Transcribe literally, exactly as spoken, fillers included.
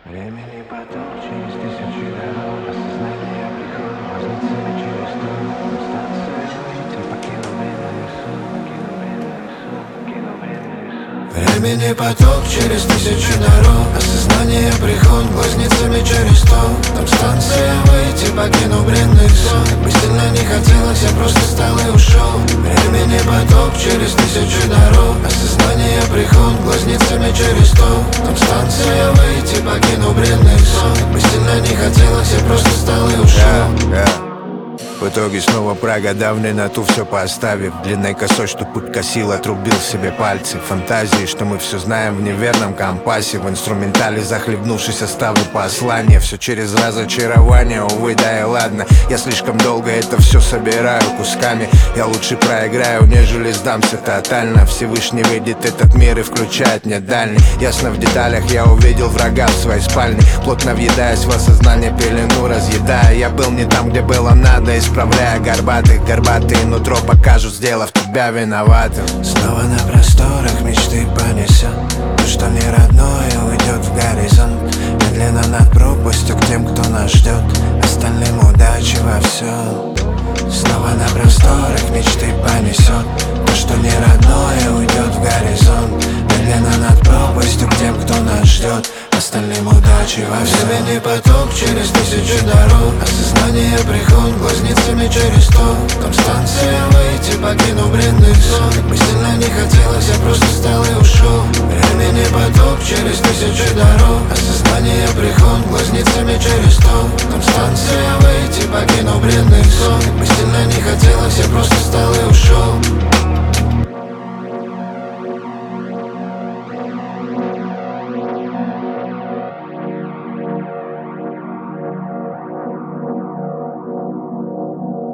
Времени поток через тысячи дорог, осознание приходит глазницами через то. Станция выйти, покинул бренный сон, покинул бренный сон, покинул бренный сон. Времени поток через тысячи дорог, осознание приходит глазницами через то. Там станция выйти, покинул бренный сон. Как бы сильно не хотелось, я просто встал и ушел. Времени поток через тысячи дорог, осознание приходит глазницами через то. Там станция выйти, покинул бренный сон. Как бы сильно не хотелось, я просто встал и ушел. yeah, yeah. В итоге снова Прага, давний на ту все поставив. Длинной косой, что путь косил, отрубил себе пальцы. Фантазии, что мы все знаем в неверном компасе. В инструментале захлебнувшись, оставлю послание. Все через разочарование, увы, да и ладно. Я слишком долго это все собираю кусками. Я лучше проиграю, нежели сдамся тотально. Всевышний видит этот мир и включает мне дальний. Ясно, в деталях я увидел врага в своей спальне. Плотно въедаясь в осознание, пелену разъедая. Я был не там, где было надо, исправляя горбатых. Горбатые нутро покажут, сделав тебя виноватым. Снова на просторах мечты понесет то, что не родное, уйдет в горизонт. Медленно над пропастью к тем, кто нас ждет. Остальным удачи во всем. Снова на просторах мечты понесет то, что не родное, уйдет в горизонт. Медленно над пропастью к тем, кто нас ждет. Остальным удачи во всем. Времени поток через тысячи дорог, осознание приходит глазницами через то. Там станция выйти, покинул бренный сон. Как бы сильно не хотелось, я просто встал и ушел. Времени поток через тысячи дорог, осознание приходит глазницами через то. Там станция выйти, покинул бренный сон. Как бы сильно не хотелось, я просто встал и ушел.